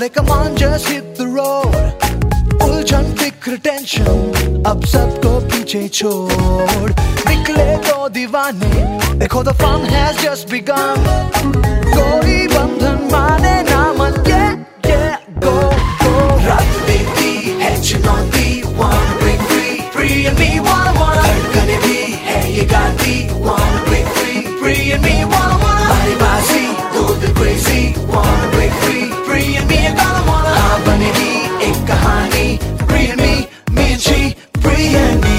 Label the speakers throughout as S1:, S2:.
S1: बोले come on just hit the road, उलझन फिक्र टेंशन अब सबको पीछे छोड़, निकले तो दीवाने, देखो the fun has just begun, कोई बंधन माने ना मन, yeah, go, रात देती है चुनौती, wanna break free and me wanna, धड़कने भी है ये गाती, wanna break free and me wanna, बारी बाजी do the crazy, wanna break free and me wanna, हाँ बनेगी एक कहानी, free and me and she, free and me.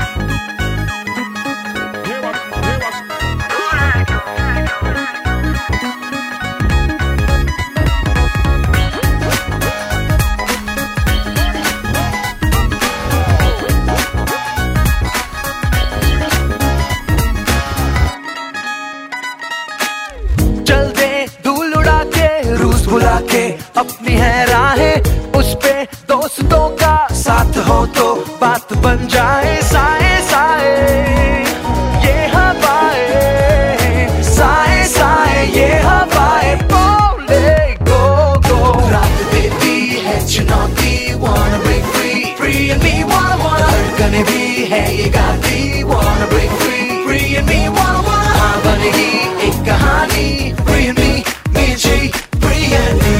S1: चल दे धूल उड़ा के, रूस बुला के, अपनी है राहें, उस पे दोस्तों का साथ हो तो बात बन जाए, साए साए ये हवाएं, साए साए ये हवाएं, बोले go, रात देती है चुनौती, wanna break free and me wanna, धड़कने भी है ये गाती, wanna break free and me wanna, हाँ बनेगी एक कहानी, free and me and she, free and me.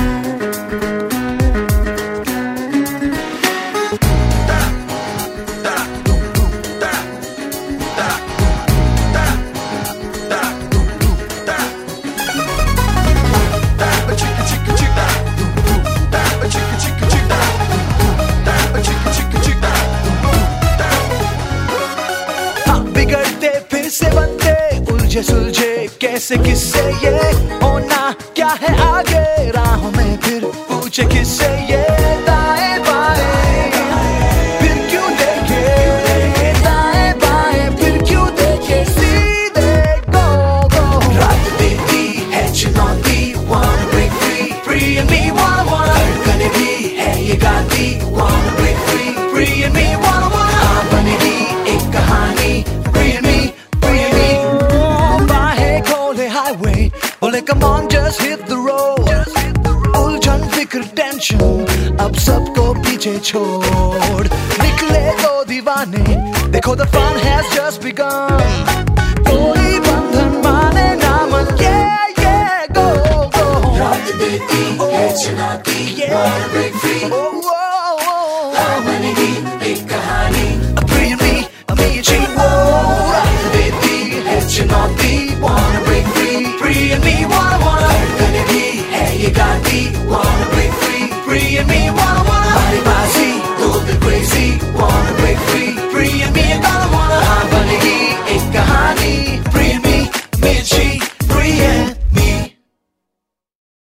S1: बिगड़ते फिर से बनते, उलझे सुलझे कैसे किससे ये, होना क्या है आगे राहों में, फिर पूछे किससे ये, दाएं बाएं फिर क्यों देखे, दाएं बाएं फिर क्यों देखे, सीधे go, रात देती है चुनौती, wanna break free and me wanna, धड़कने भी है ये गाती, wanna break free and me wanna, हाँ बनेगी एक कहानी, free and me, बाहें खोले highway, बोले come on just hit the road, उलझन फिक्र टेंशन अब सबको पीछे छोड़, निकले तो दीवाने, देखो the fun has just begun.